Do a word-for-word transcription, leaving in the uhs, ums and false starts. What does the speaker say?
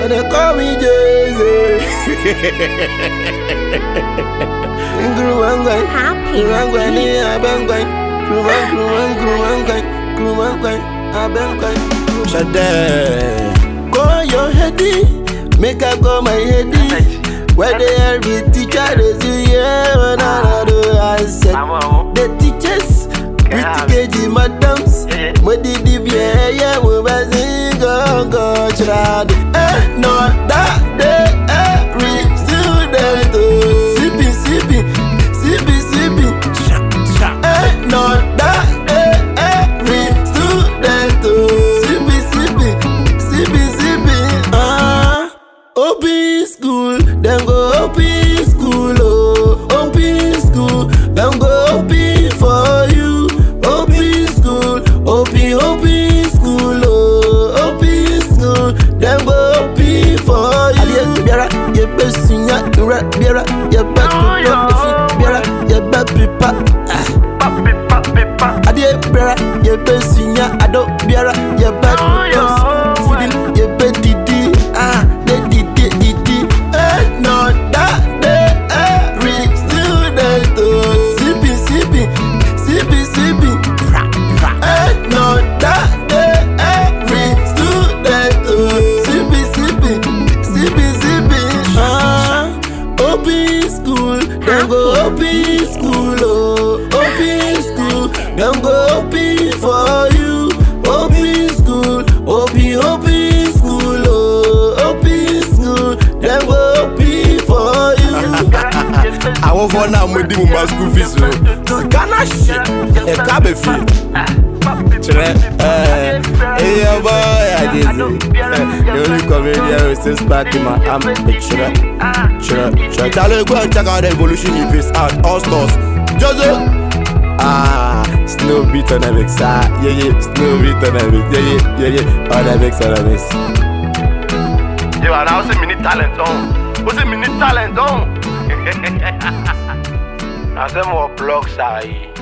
So they call me Jay-Z. Happy Shade, call your heady, make I call my heady. Where they every teacher they see, yeah, when I do I said the teachers, pretty K G madams, what did the yeah, yeah, we was in go go chrad. Eh, no, that they every student, sipping, sipping, sipping, sipping. Eh, no, that they every student, sipping, sipping, sipping, sipping. Ah, open school, then go open school, oh, open school, then go open for you. Open school, open, open school, oh, open school, then go open for you. Biara, ye be sinya, biara, biara, ye be pipa, biara, ye be pipa, pipa, pipa. Adie biara, ye be sinya, ado biara, ye be pipa, feeding, ye be didi, ah, de didi, didi. Eh, no, that they every student, oh, sipping, sipping, sipping, sipping. Eh, no, that they every student, oh, sipping, sipping, sipping, sipping. Ah, open school, then go open school, oh, open school, then go open for you. Open school, open, open school, oh, open school, then go open for you. I want for now with the my school fees. Ghana shit, a cabin fee. Hey, boy, I did it. The only comedian who sits back in my arm. Sure, sure, sure. Tell you, go and check out the evolution you face out. All stores. Jojo. Ah, Snow beat on the mix. Ah, yeah, yeah. Snow beat on the mix. Yeah, yeah, yeah, yeah. On the mix, on the mix. Yo, and I was a mini talent on. Was a mini talent on. I said more blocks are.